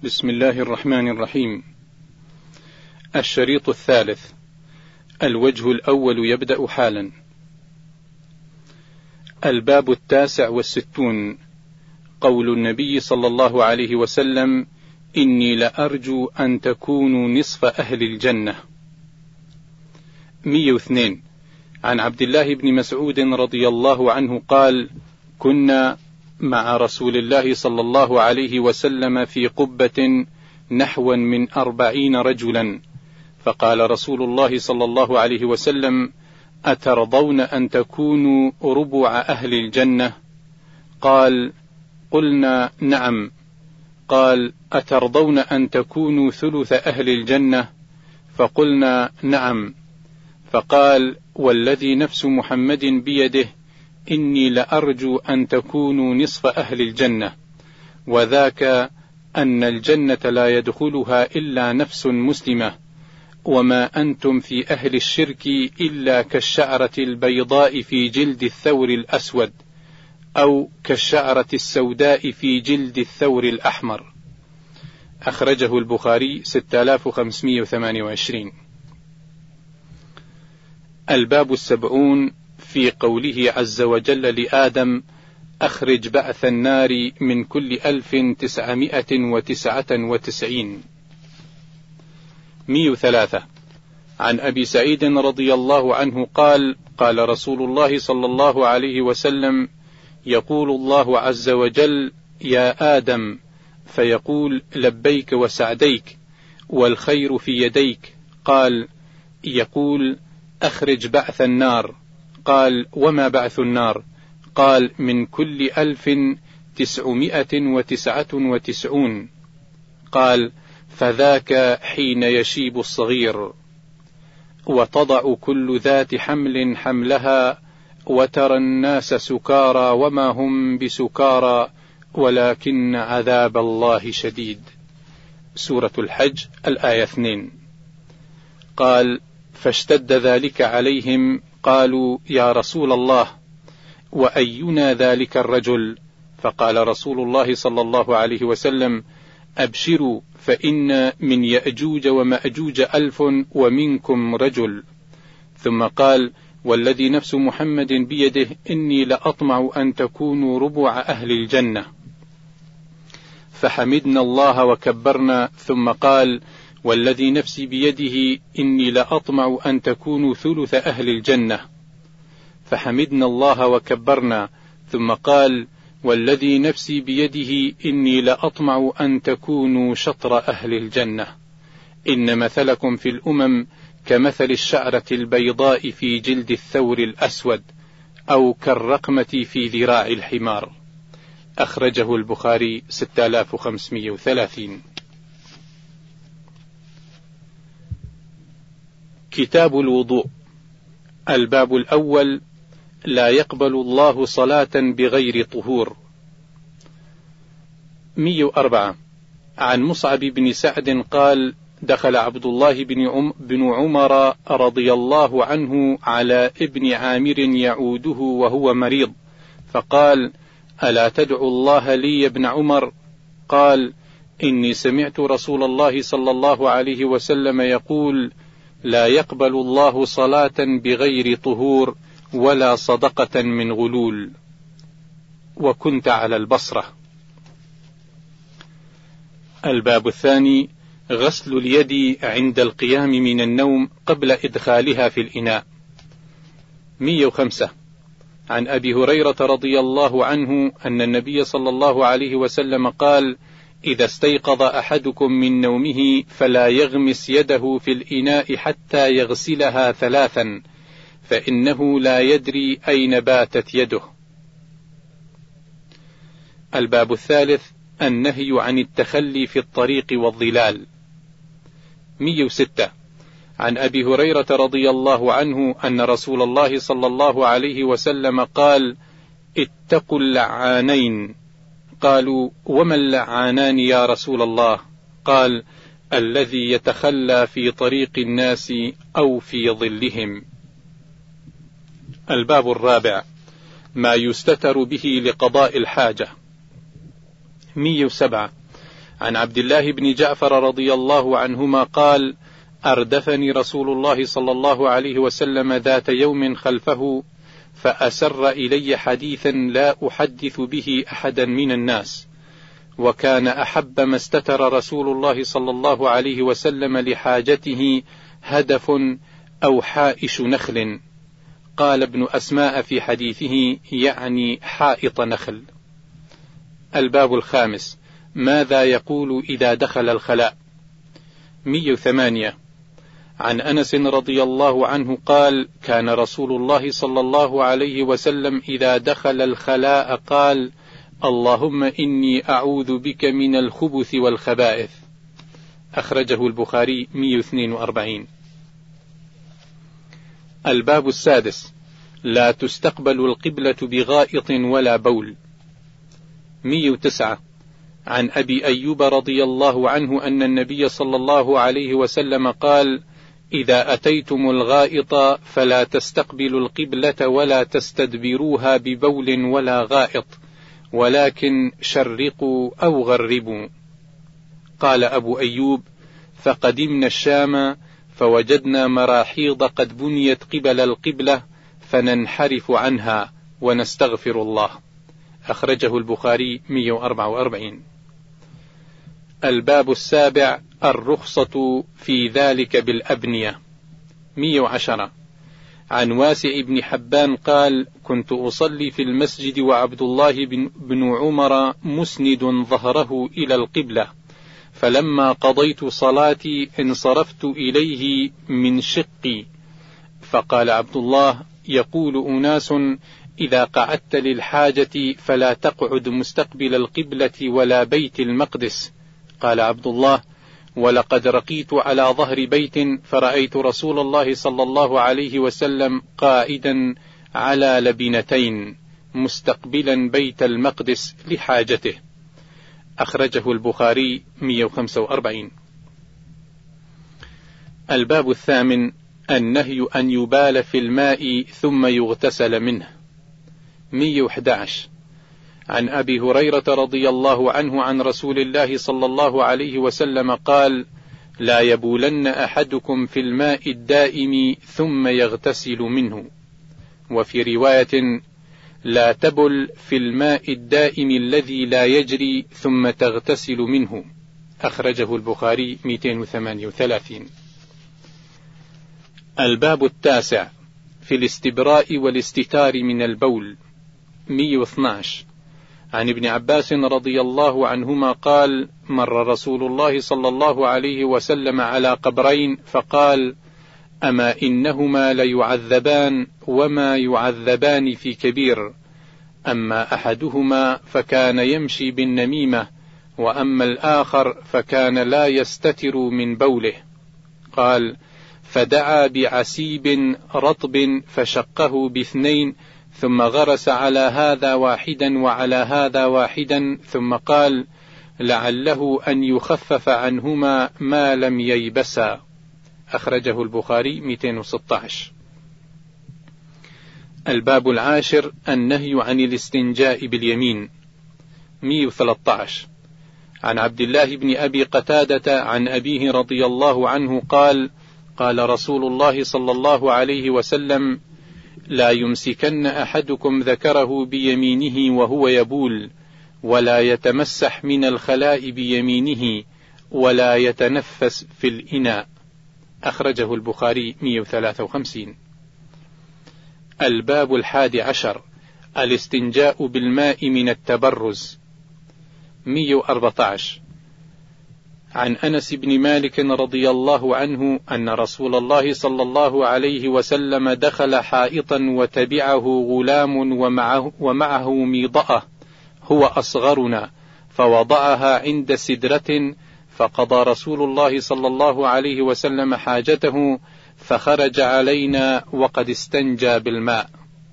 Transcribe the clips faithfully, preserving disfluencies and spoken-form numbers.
بسم الله الرحمن الرحيم. الشريط الثالث. الوجه الأول يبدأ حالا. الباب التاسع والستون. قول النبي صلى الله عليه وسلم: إني لأرجو أن تكونوا نصف أهل الجنة. مئة واثنين. عن عبد الله بن مسعود رضي الله عنه قال: كنا مع رسول الله صلى الله عليه وسلم في قبة نحوا من أربعين رجلا، فقال رسول الله صلى الله عليه وسلم: أترضون أن تكونوا ربع أهل الجنة؟ قال: قلنا نعم. قال: أترضون أن تكونوا ثلث أهل الجنة؟ فقلنا نعم. فقال: والذي نفس محمد بيده إني لأرجو أن تكونوا نصف أهل الجنة، وذاك أن الجنة لا يدخلها إلا نفس مسلمة، وما أنتم في أهل الشرك إلا كالشعرة البيضاء في جلد الثور الأسود، أو كالشعرة السوداء في جلد الثور الأحمر. أخرجه البخاري ستة آلاف وخمسمئة وثمانية وعشرين. الباب السبعون في قوله عز وجل لآدم: أخرج بعث النار من كل ألف تسعمائة وتسعة وتسعين. مئة وثلاثة. عن أبي سعيد رضي الله عنه قال: قال رسول الله صلى الله عليه وسلم: يقول الله عز وجل: يا آدم، فيقول: لبيك وسعديك، والخير في يديك. قال: يقول: أخرج بعث النار. قال: وما بعث النار؟ قال: من كل ألف تسعمائة وتسعة وتسعون. قال: فذاك حين يشيب الصغير، وتضع كل ذات حمل حملها، وترى الناس سكارى وما هم بسكارى ولكن عذاب الله شديد. سورة الحج الآية اثنين. قال: فاشتد ذلك عليهم، قالوا: يا رسول الله، وأينا ذلك الرجل؟ فقال رسول الله صلى الله عليه وسلم: أبشروا، فإن من يأجوج ومأجوج ألف ومنكم رجل. ثم قال: والذي نفس محمد بيده إني لأطمع أن تكونوا ربع أهل الجنة. فحمدنا الله وكبرنا. ثم قال: والذي نفسي بيده إني لأطمع أن تكونوا ثلث أهل الجنة. فحمدنا الله وكبرنا. ثم قال: والذي نفسي بيده إني لأطمع أن تكونوا شطر أهل الجنة. إن مثلكم في الأمم كمثل الشعرة البيضاء في جلد الثور الأسود، أو كالرقمة في ذراع الحمار. أخرجه البخاري ستة آلاف وخمسمئة وثلاثين. كتاب الوضوء. الباب الأول: لا يقبل الله صلاة بغير طهور. مئة وأربعة. عن مصعب بن سعد قال: دخل عبد الله بن, عم بن عمر رضي الله عنه على ابن عامر يعوده وهو مريض، فقال: ألا تدعو الله لي يا ابن عمر؟ قال: إني سمعت رسول الله صلى الله عليه وسلم يقول: لا يقبل الله صلاة بغير طهور ولا صدقة من غلول. وكنت على البصرة. الباب الثاني: غسل اليد عند القيام من النوم قبل إدخالها في الإناء. مئة وخمسة. عن أبي هريرة رضي الله عنه أن النبي صلى الله عليه وسلم قال: إذا استيقظ أحدكم من نومه فلا يغمس يده في الإناء حتى يغسلها ثلاثا، فإنه لا يدري أين باتت يده. الباب الثالث: النهي عن التخلي في الطريق والظلال. مئة وستة. عن أبي هريرة رضي الله عنه أن رسول الله صلى الله عليه وسلم قال: اتقوا اللعانين. قالوا: وما اللعانان يا رسول الله؟ قال: الذي يتخلى في طريق الناس أو في ظلهم. الباب الرابع: ما يستتر به لقضاء الحاجة. مئة وسبعة. عن عبد الله بن جعفر رضي الله عنهما قال: أردفني رسول الله صلى الله عليه وسلم ذات يوم خلفه، فأسر إلي حديثا لا أحدث به أحدا من الناس، وكان أحب ما استتر رسول الله صلى الله عليه وسلم لحاجته هدف أو حائش نخل. قال ابن أسماء في حديثه: يعني حائط نخل. الباب الخامس: ماذا يقول إذا دخل الخلاء؟ مئة وثمانية. عن أنس رضي الله عنه قال: كان رسول الله صلى الله عليه وسلم إذا دخل الخلاء قال: اللهم إني أعوذ بك من الخبث والخبائث. أخرجه البخاري مئة واثنين وأربعين. الباب السادس: لا تستقبل القبلة بغائط ولا بول. مئة وتسعة. عن أبي أيوب رضي الله عنه أن النبي صلى الله عليه وسلم قال: إذا أتيتم الغائط فلا تستقبلوا القبلة ولا تستدبروها ببول ولا غائط، ولكن شرقوا أو غربوا. قال أبو أيوب: فقدمنا الشام فوجدنا مراحيض قد بنيت قبل القبلة فننحرف عنها ونستغفر الله. أخرجه البخاري مئة وأربعة وأربعين. الباب السابع: الرخصة في ذلك بالأبنية. مئة وعشرة. عن واسع بن حبان قال: كنت أصلي في المسجد وعبد الله بن عمر مسند ظهره إلى القبلة، فلما قضيت صلاتي انصرفت إليه من شقي، فقال عبد الله: يقول أناس: إذا قعدت للحاجة فلا تقعد مستقبل القبلة ولا بيت المقدس. قال عبد الله: ولقد رقيت على ظهر بيت فرأيت رسول الله صلى الله عليه وسلم قائدا على لبنتين مستقبلا بيت المقدس لحاجته. أخرجه البخاري مئة وخمسة وأربعين. الباب الثامن: النهي أن يبال في الماء ثم يغتسل منه. مئة وأحد عشر. عن أبي هريرة رضي الله عنه عن رسول الله صلى الله عليه وسلم قال: لا يبولن أحدكم في الماء الدائم ثم يغتسل منه. وفي رواية: لا تبل في الماء الدائم الذي لا يجري ثم تغتسل منه. أخرجه البخاري مئتين وثمانية وثلاثين. الباب التاسع: في الاستبراء والاستتار من البول. مئة واثناشر. عن ابن عباس رضي الله عنهما قال: مر رسول الله صلى الله عليه وسلم على قبرين فقال: أما إنهما ليعذبان وما يعذبان في كبير، أما أحدهما فكان يمشي بالنميمة، وأما الآخر فكان لا يستتر من بوله. قال: فدعا بعسيب رطب فشقه باثنين، ثم غرس على هذا واحدا وعلى هذا واحدا، ثم قال: لعله أن يخفف عنهما ما لم ييبسا. أخرجه البخاري مئتين وستة عشر. الباب العاشر: النهي عن الاستنجاء باليمين. مئة وثلاثة عشر. عن عبد الله بن أبي قتادة عن أبيه رضي الله عنه قال: قال رسول الله صلى الله عليه وسلم: لا يمسكن أحدكم ذكره بيمينه وهو يبول، ولا يتمسح من الخلاء بيمينه، ولا يتنفس في الإناء. أخرجه البخاري مئة وثلاثة وخمسين. الباب الحادي عشر: الاستنجاء بالماء من التبرز. مئة وأربعة عشر. عن أنس بن مالك رضي الله عنه أن رسول الله صلى الله عليه وسلم دخل حائطا وتبعه غلام ومعه, ومعه ميضأة هو أصغرنا، فوضعها عند سدرة، فقضى رسول الله صلى الله عليه وسلم حاجته، فخرج علينا وقد استنجى بالماء.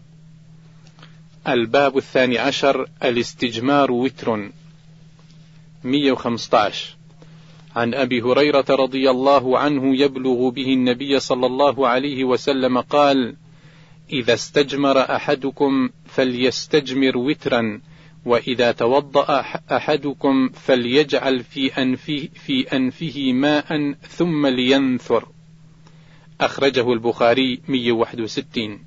الباب الثاني عشر: الاستجمار وتر. مئة وخمسة عشر. عن أبي هريرة رضي الله عنه يبلغ به النبي صلى الله عليه وسلم قال: إذا استجمر أحدكم فليستجمر وترا، وإذا توضأ أحدكم فليجعل في أنفه, في أنفه ماء ثم لينثر. أخرجه البخاري مئة وواحد وستين.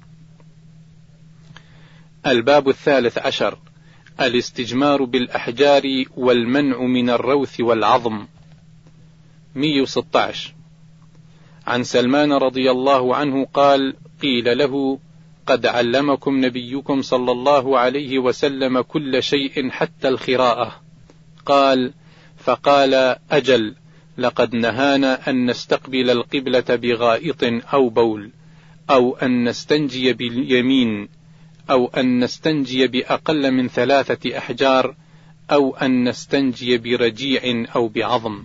الباب الثالث عشر: الاستجمار بالأحجار والمنع من الروث والعظم. مئة وستة عشر. عن سلمان رضي الله عنه قال: قيل له: قد علمكم نبيكم صلى الله عليه وسلم كل شيء حتى الخراءة. قال: فقال: أجل، لقد نهانا أن نستقبل القبلة بغائط أو بول، أو أن نستنجي باليمين، أو أن نستنجي بأقل من ثلاثة أحجار، أو أن نستنجي برجيع أو بعظم.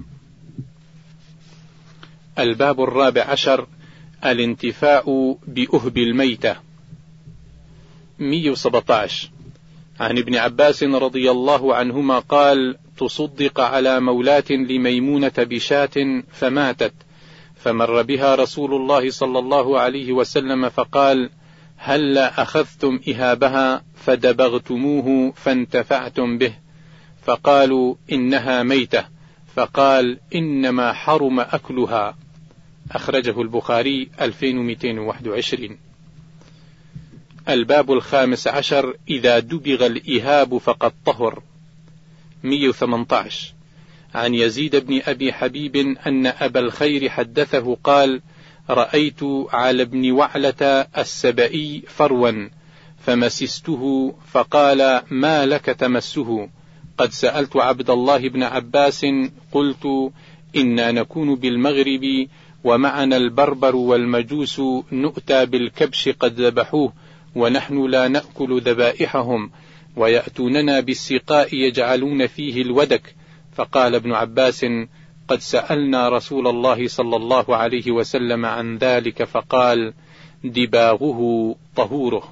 الباب الرابع عشر: الانتفاء بأهب الميتة. مئة وسبعة عشر. عن ابن عباس رضي الله عنهما قال: تصدق على مولاة لميمونة بشاة فماتت، فمر بها رسول الله صلى الله عليه وسلم فقال: هلا أخذتم إهابها فدبغتموه فانتفعتم به؟ فقالوا: إنها ميتة. فقال: إنما حرم أكلها. أخرجه البخاري ألفين ومئتين وواحد وعشرين. الباب الخامس عشر: إذا دبغ الإهاب فقد طهر. مئة وثمانية عشر. عن يزيد بن أبي حبيب أن أبا الخير حدثه قال: رأيت على ابن وعلة السبئي فروا فمسسته، فقال: ما لك تمسه؟ قد سألت عبد الله بن عباس قلت: إنا نكون بالمغرب ومعنا البربر والمجوس نؤتى بالكبش قد ذبحوه ونحن لا نأكل ذبائحهم، ويأتوننا بالسقاء يجعلون فيه الودك. فقال ابن عباس: قد سألنا رسول الله صلى الله عليه وسلم عن ذلك فقال: دباغه طهوره.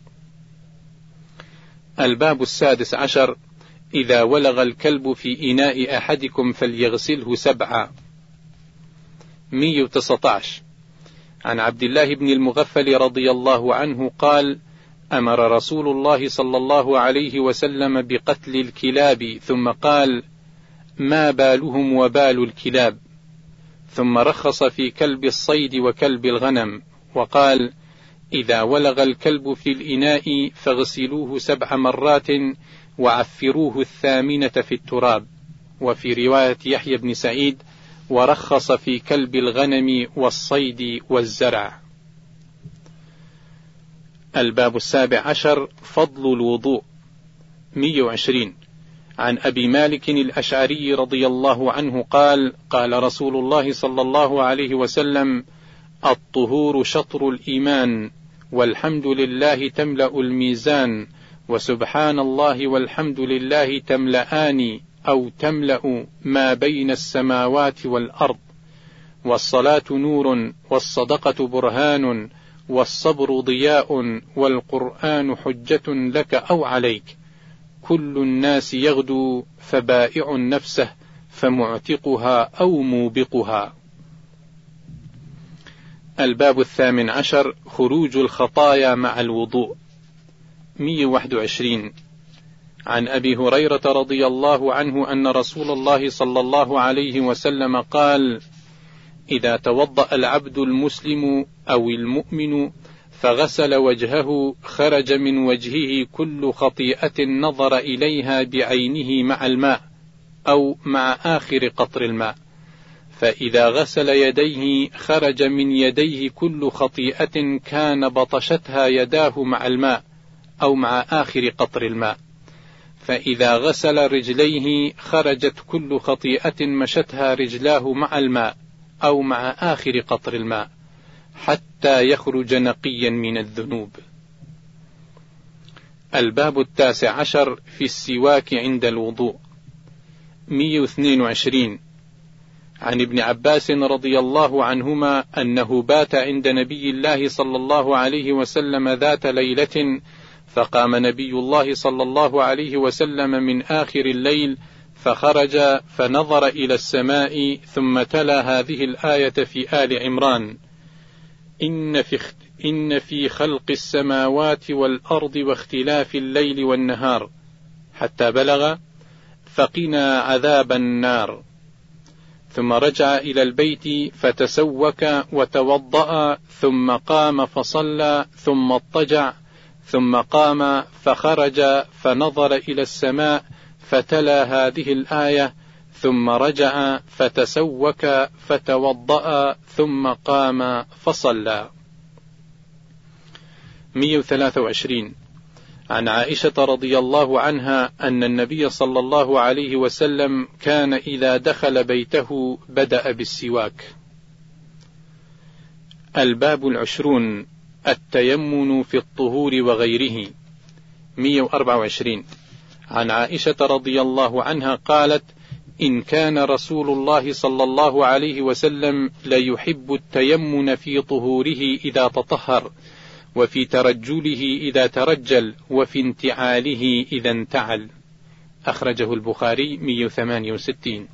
الباب السادس عشر: إذا ولغ الكلب في إناء أحدكم فليغسله سبعا. مئة وتسعة عشر. عن عبد الله بن المغفل رضي الله عنه قال: أمر رسول الله صلى الله عليه وسلم بقتل الكلاب، ثم قال: ما بالهم وبال الكلاب؟ ثم رخص في كلب الصيد وكلب الغنم، وقال: إذا ولغ الكلب في الإناء فاغسلوه سبع مرات وعفروه الثامنة في التراب. وفي رواية يحيى بن سعيد: ورخص في كلب الغنم والصيد والزرع. الباب السابع عشر: فضل الوضوء. مئة وعشرين. عن أبي مالك الأشعري رضي الله عنه قال: قال رسول الله صلى الله عليه وسلم: الطهور شطر الإيمان، والحمد لله تملأ الميزان، وسبحان الله والحمد لله تملأان أو تملأ ما بين السماوات والأرض، والصلاة نور، والصدقة برهان، والصبر ضياء، والقرآن حجة لك أو عليك. كل الناس يغدو فبائع نفسه فمعتقها أو موبقها. الباب الثامن عشر: خروج الخطايا مع الوضوء. مئة وواحد وعشرين. عن أبي هريرة رضي الله عنه أن رسول الله صلى الله عليه وسلم قال: إذا توضأ العبد المسلم أو المؤمن فغسل وجهه خرج من وجهه كل خطيئة نظر إليها بعينه مع الماء أو مع آخر قطر الماء، فإذا غسل يديه خرج من يديه كل خطيئة كان بطشتها يداه مع الماء أو مع آخر قطر الماء، فإذا غسل رجليه خرجت كل خطيئة مشتها رجلاه مع الماء أو مع آخر قطر الماء، حتى يخرج نقيا من الذنوب. الباب التاسع عشر: في السواك عند الوضوء. مئة واثنين وعشرين. عن ابن عباس رضي الله عنهما أنه بات عند نبي الله صلى الله عليه وسلم ذات ليلة، فقام نبي الله صلى الله عليه وسلم من آخر الليل فخرج فنظر إلى السماء، ثم تلا هذه الآية في آل عمران: إن في, إن في خلق السماوات والأرض واختلاف الليل والنهار، حتى بلغ فقنا عذاب النار، ثم رجع إلى البيت فتسوك وتوضأ، ثم قام فصلى، ثم اضطجع، ثم قام فخرج فنظر إلى السماء فتلا هذه الآية، ثم رجع فتسوك فتوضأ، ثم قام فصلى. مئة وثلاثة وعشرين عن عائشة رضي الله عنها أن النبي صلى الله عليه وسلم كان إذا دخل بيته بدأ بالسواك. الباب العشرون التيمن في الطهور وغيره. مئة وأربعة وعشرين عن عائشة رضي الله عنها قالت: إن كان رسول الله صلى الله عليه وسلم ليحب التيمن في طهوره إذا تطهر، وفي ترجله إذا ترجل، وفي انتعاله إذا انتعل. أخرجه البخاري. مئة وثمانية وستين.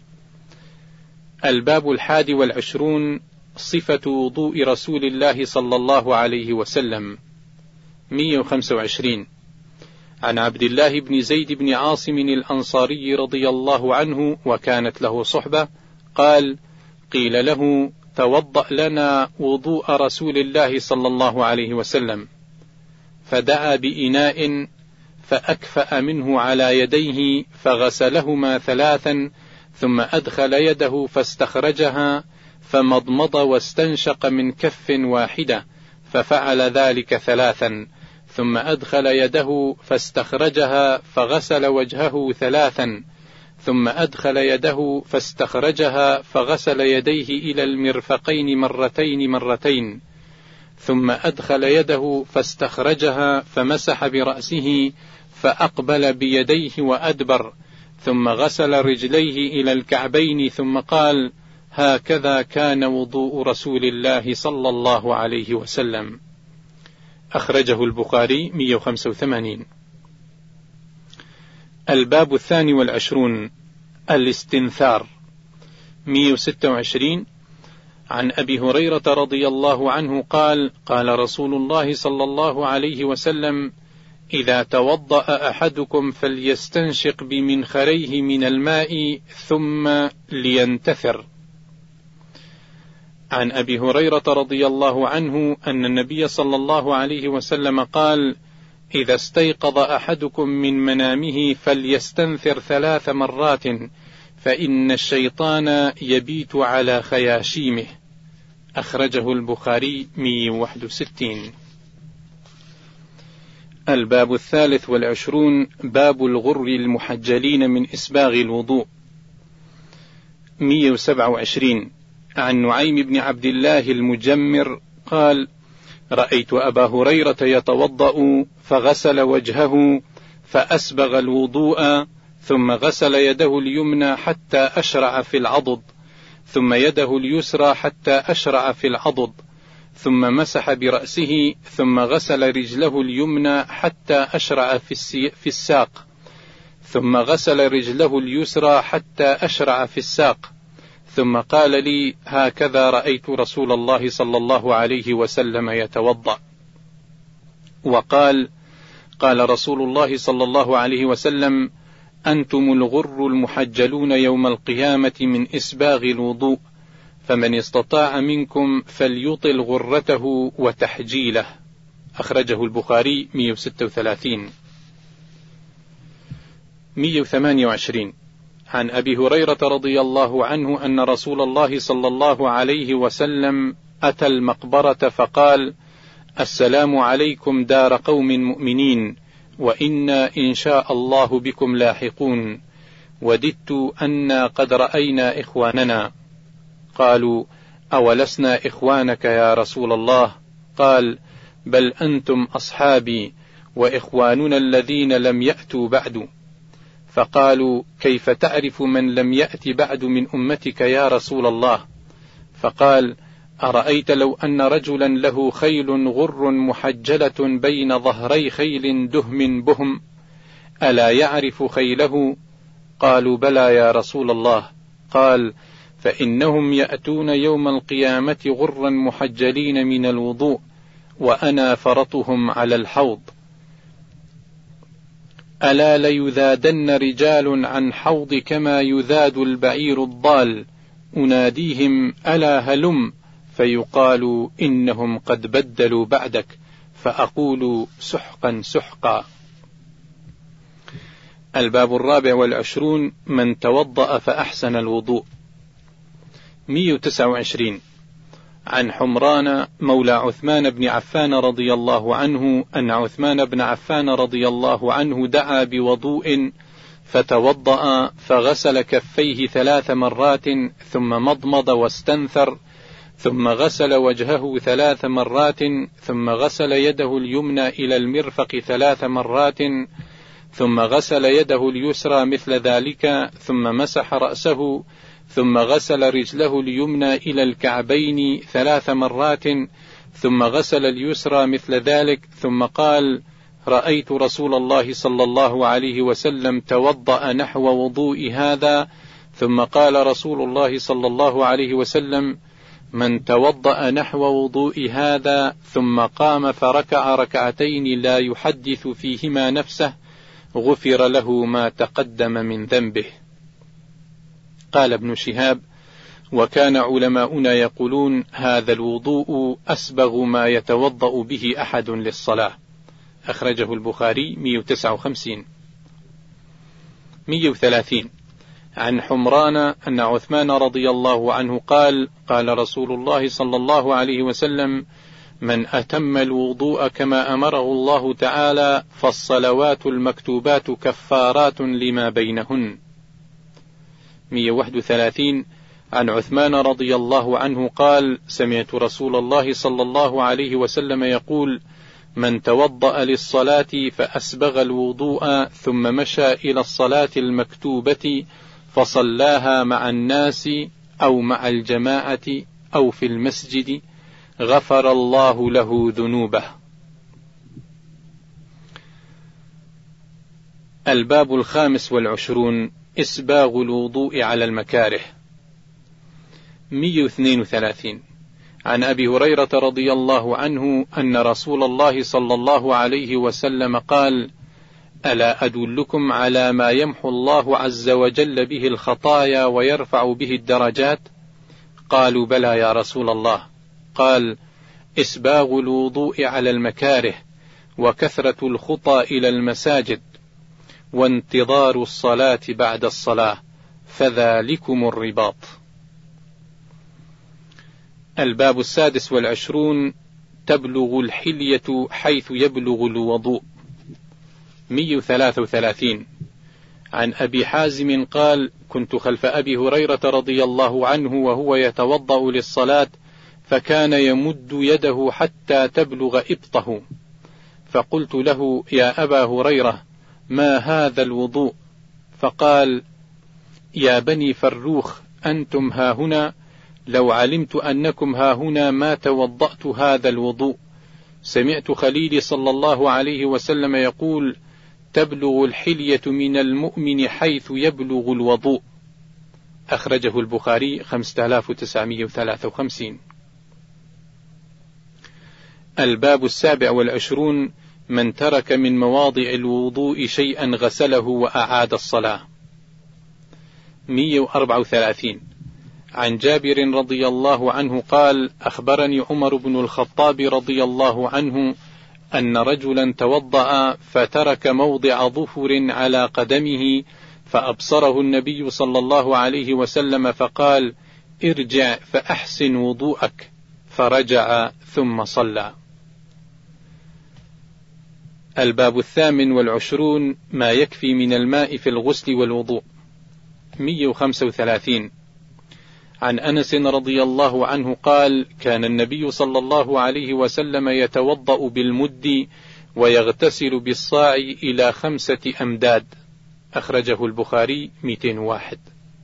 الباب الحادي والعشرون صفة وضوء رسول الله صلى الله عليه وسلم. مئة وخمسة وعشرين عن عبد الله بن زيد بن عاصم الأنصاري رضي الله عنه وكانت له صحبة قال: قيل له: توضأ لنا وضوء رسول الله صلى الله عليه وسلم، فدعا بإناء فأكفأ منه على يديه فغسلهما ثلاثا، ثم أدخل يده فاستخرجها فمضمض واستنشق من كف واحدة، ففعل ذلك ثلاثا، ثم أدخل يده فاستخرجها فغسل وجهه ثلاثا، ثم أدخل يده فاستخرجها فغسل يديه إلى المرفقين مرتين مرتين، ثم أدخل يده فاستخرجها فمسح برأسه فأقبل بيديه وأدبر، ثم غسل رجليه إلى الكعبين، ثم قال: هكذا كان وضوء رسول الله صلى الله عليه وسلم. أخرجه البخاري. مئة وخمسة وثمانين. الباب الثاني والعشرون الاستنثار. مئة وستة وعشرين عن أبي هريرة رضي الله عنه قال: قال رسول الله صلى الله عليه وسلم: إذا توضأ أحدكم فليستنشق بمنخريه من الماء ثم لينتثر. عن أبي هريرة رضي الله عنه أن النبي صلى الله عليه وسلم قال: إذا استيقظ أحدكم من منامه فليستنثر ثلاث مرات، فإن الشيطان يبيت على خياشيمه. أخرجه البخاري. مئة وواحد وستين. الباب الثالث والعشرون باب الغر المحجلين من إسباغ الوضوء. مئة وسبعة وعشرين عن نعيم بن عبد الله المجمر قال: رأيت أبا هريرة يتوضأ فغسل وجهه فأسبغ الوضوء، ثم غسل يده اليمنى حتى أشرع في العضد، ثم يده اليسرى حتى أشرع في العضد، ثم مسح برأسه، ثم غسل رجله اليمنى حتى أشرع في الساق، ثم غسل رجله اليسرى حتى أشرع في الساق، ثم قال لي: هكذا رأيت رسول الله صلى الله عليه وسلم يتوضأ. وقال: قال رسول الله صلى الله عليه وسلم: أنتم الغر المحجلون يوم القيامة من إسباغ الوضوء، فمن استطاع منكم فليطل غرته وتحجيله. أخرجه البخاري. مئة وستة وثلاثين. مئة وثمانية وعشرين عن أبي هريرة رضي الله عنه أن رسول الله صلى الله عليه وسلم أتى المقبرة فقال: السلام عليكم دار قوم مؤمنين، وإنا إن شاء الله بكم لاحقون، وددت أنا قد رأينا إخواننا. قالوا: أولسنا إخوانك يا رسول الله؟ قال: بل أنتم أصحابي وإخواننا الذين لم يأتوا بعد. فقالوا: كيف تعرف من لم يأت بعد من أمتك يا رسول الله؟ فقال: أرأيت لو أن رجلا له خيل غر محجلة بين ظهري خيل دهم بهم، ألا يعرف خيله؟ قالوا: بلى يا رسول الله. قال: فإنهم يأتون يوم القيامة غرا محجلين من الوضوء، وأنا فرطهم على الحوض. ألا ليذادن رجال عن حوض كما يذاد البعير الضال، أناديهم ألا هلم، فيقال إنهم قد بدلوا بعدك، فأقول سحقا سحقا. الباب الرابع والعشرون من توضأ فأحسن الوضوء. مئة وتسعة وعشرين عن حمران مولى عثمان بن عفان رضي الله عنه أن عثمان بن عفان رضي الله عنه دعا بوضوء فتوضأ فغسل كفيه ثلاث مرات ثم مضمض واستنثر، ثم غسل وجهه ثلاث مرات، ثم غسل يده اليمنى إلى المرفق ثلاث مرات، ثم غسل يده اليسرى مثل ذلك، ثم مسح رأسه، ثم غسل رجله اليمنى إلى الكعبين ثلاث مرات، ثم غسل اليسرى مثل ذلك، ثم قال: رأيت رسول الله صلى الله عليه وسلم توضأ نحو وضوء هذا. ثم قال رسول الله صلى الله عليه وسلم: من توضأ نحو وضوء هذا ثم قام فركع ركعتين لا يحدث فيهما نفسه غفر له ما تقدم من ذنبه. قال ابن شهاب: وكان علماؤنا يقولون هذا الوضوء أسبغ ما يتوضأ به أحد للصلاة. أخرجه البخاري. مئة وتسعة وخمسين. مئة وثلاثين عن حمران أن عثمان رضي الله عنه قال: قال رسول الله صلى الله عليه وسلم: من أتم الوضوء كما أمره الله تعالى فالصلوات المكتوبات كفارات لما بينهن. مئة وواحد وثلاثين عن عثمان رضي الله عنه قال: سمعت رسول الله صلى الله عليه وسلم يقول: من توضأ للصلاة فأسبغ الوضوء ثم مشى إلى الصلاة المكتوبة فصلاها مع الناس أو مع الجماعة أو في المسجد غفر الله له ذنوبه. الباب الخامس والعشرون إسباغ الوضوء على المكاره. مئة واثنين وثلاثين عن أبي هريرة رضي الله عنه أن رسول الله صلى الله عليه وسلم قال: ألا أدلكم على ما يمحو الله عز وجل به الخطايا ويرفع به الدرجات؟ قالوا: بلى يا رسول الله. قال: إسباغ الوضوء على المكاره، وكثرة الخطى إلى المساجد، وانتظار الصلاة بعد الصلاة، فذلكم الرباط. الباب السادس والعشرون تبلغ الحلية حيث يبلغ الوضوء. مئة وثلاثة وثلاثين عن أبي حازم قال: كنت خلف أبي هريرة رضي الله عنه وهو يتوضأ للصلاة، فكان يمد يده حتى تبلغ إبطه، فقلت له: يا أبا هريرة، ما هذا الوضوء؟ فقال: يا بني فروخ، أنتم هاهنا، لو علمت أنكم هاهنا ما توضأت هذا الوضوء. سمعت خليلي صلى الله عليه وسلم يقول: تبلغ الحلية من المؤمن حيث يبلغ الوضوء. أخرجه البخاري. خمسة آلاف وتسعمئة وثلاثة وخمسين. الباب السابع والعشرون من ترك من مواضع الوضوء شيئا غسله وأعاد الصلاة. مئة وأربعة وثلاثين عن جابر رضي الله عنه قال: أخبرني عمر بن الخطاب رضي الله عنه أن رجلا توضأ فترك موضع ظفر على قدمه، فأبصره النبي صلى الله عليه وسلم فقال: ارجع فأحسن وضوءك، فرجع ثم صلى. الباب الثامن والعشرون ما يكفي من الماء في الغسل والوضوء. مئة وخمسة وثلاثين عن أنس رضي الله عنه قال: كان النبي صلى الله عليه وسلم يتوضأ بالمد ويغتسل بالصاع إلى خمسة أمداد. أخرجه البخاري. مئتين وواحد.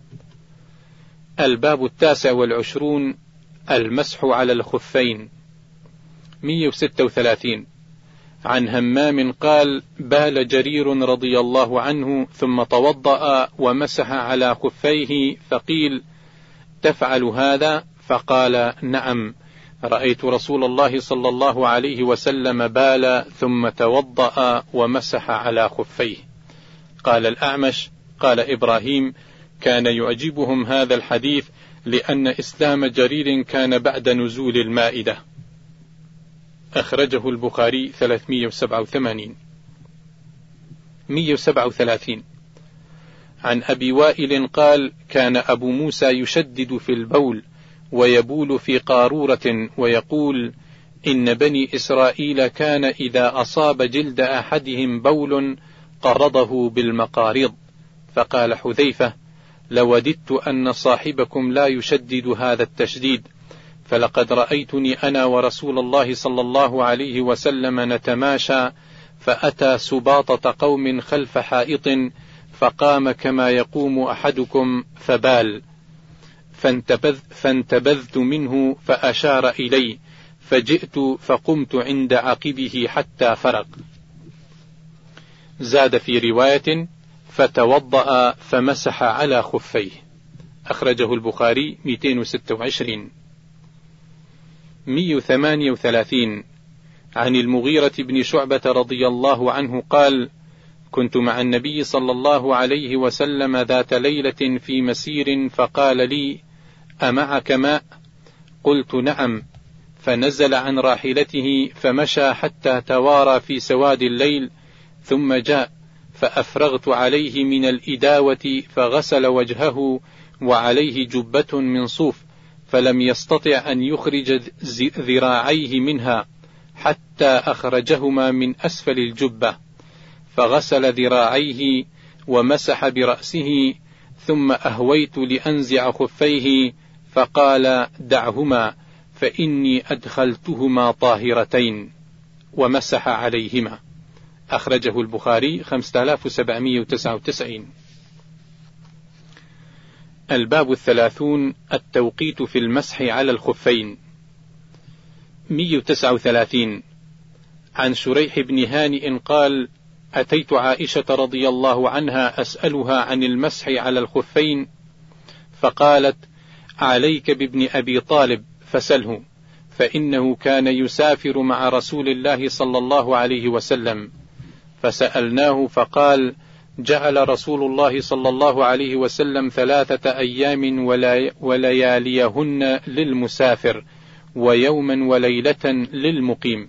الباب التاسع والعشرون المسح على الخفين. مئة وستة وثلاثين عن همام قال: بال جرير رضي الله عنه ثم توضأ ومسح على خفيه، فقيل: تفعل هذا؟ فقال: نعم، رأيت رسول الله صلى الله عليه وسلم بال ثم توضأ ومسح على خفيه. قال الأعمش قال إبراهيم: كان يعجبهم هذا الحديث لأن إسلام جرير كان بعد نزول المائدة. أخرجه البخاري ثلاثمائة وسبعة وثمانين. مئة وسبعة وثلاثين. عن أبي وائل قال: كان أبو موسى يشدد في البول ويبول في قارورة ويقول: إن بني إسرائيل كان إذا أصاب جلد أحدهم بول قرضه بالمقارض. فقال حذيفة: لوددت أن صاحبكم لا يشدد هذا التشديد، فلقد رأيتني أنا ورسول الله صلى الله عليه وسلم نتماشى، فأتى سباطة قوم خلف حائط فقام كما يقوم أحدكم فبال، فانتبذ فانتبذت منه فأشار إلي، فجئت فقمت عند عقبه حتى فرق. زاد في رواية: فتوضأ فمسح على خفيه. أخرجه البخاري مئتين وستة وعشرين. مئة وثمانية وثلاثين. عن المغيرة بن شعبة رضي الله عنه قال: كنت مع النبي صلى الله عليه وسلم ذات ليلة في مسير، فقال لي: أمعك ماء؟ قلت: نعم. فنزل عن راحلته فمشى حتى توارى في سواد الليل، ثم جاء فأفرغت عليه من الإداوة فغسل وجهه وعليه جبة من صوف، فلم يستطع أن يخرج ذراعيه منها حتى أخرجهما من أسفل الجبة، فغسل ذراعيه ومسح برأسه، ثم أهويت لأنزع خفيه فقال: دعهما فإني أدخلتهما طاهرتين، ومسح عليهما. أخرجه البخاري خمسة آلاف وسبعمائة وتسعة وتسعين. الباب الثلاثون: التوقيت في المسح على الخفين. مئة وتسعة وثلاثين. عن شريح بن هانئ قال: أتيت عائشة رضي الله عنها أسألها عن المسح على الخفين، فقالت: عليك بابن أبي طالب فسله، فإنه كان يسافر مع رسول الله صلى الله عليه وسلم. فسألناه فقال: جعل رسول الله صلى الله عليه وسلم ثلاثة أيام ولياليهن للمسافر، ويوما وليلة للمقيم.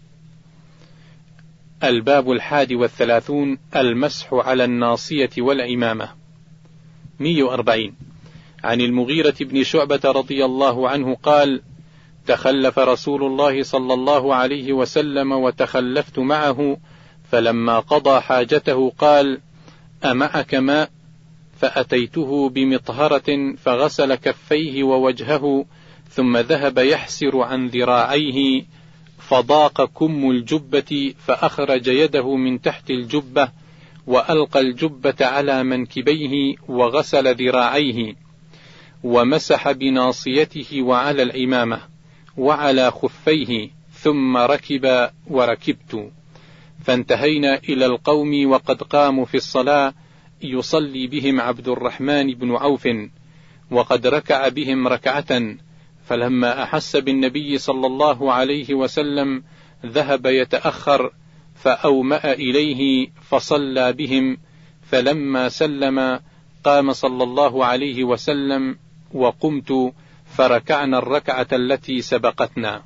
الباب الحادي والثلاثون: المسح على الناصية والعمامة. مئة وأربعين. عن المغيرة بن شعبة رضي الله عنه قال: تخلف رسول الله صلى الله عليه وسلم وتخلفت معه، فلما قضى حاجته قال: أمعك ماء؟ فأتيته بمطهرة فغسل كفيه ووجهه، ثم ذهب يحسر عن ذراعيه، فضاق كم الجبة، فأخرج يده من تحت الجبة وألقى الجبة على منكبيه وغسل ذراعيه، ومسح بناصيته وعلى العمامة وعلى خفيه، ثم ركب وركبت، فانتهينا إلى القوم وقد قاموا في الصلاة، يصلي بهم عبد الرحمن بن عوف، وقد ركع بهم ركعة، فلما أحس بالنبي صلى الله عليه وسلم ذهب يتأخر، فأومأ إليه فصلى بهم، فلما سلم قام صلى الله عليه وسلم وقمت، فركعنا الركعة التي سبقتنا.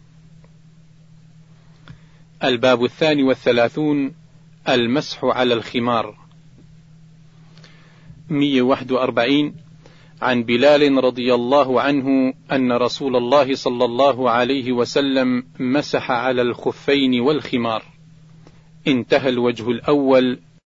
الباب الثاني والثلاثون: المسح على الخمار. مئة وواحد وأربعين. عن بلال رضي الله عنه أن رسول الله صلى الله عليه وسلم مسح على الخفين والخمار. انتهى الوجه الأول